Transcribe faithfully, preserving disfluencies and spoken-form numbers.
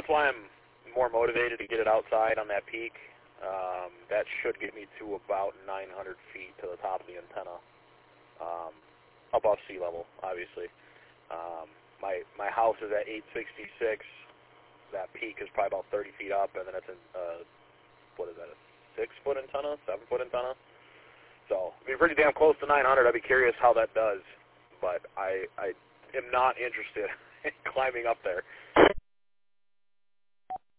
that's why I'm more motivated to get it outside on that peak. Um, that should get me to about nine hundred feet to the top of the antenna, um, above sea level, obviously. Um, my my house is at eight sixty-six. That peak is probably about thirty feet up, and then it's a uh, what is that? A six-foot antenna, seven-foot antenna. So it'd be pretty damn close to nine hundred. I'd be curious how that does, but I I am not interested in climbing up there.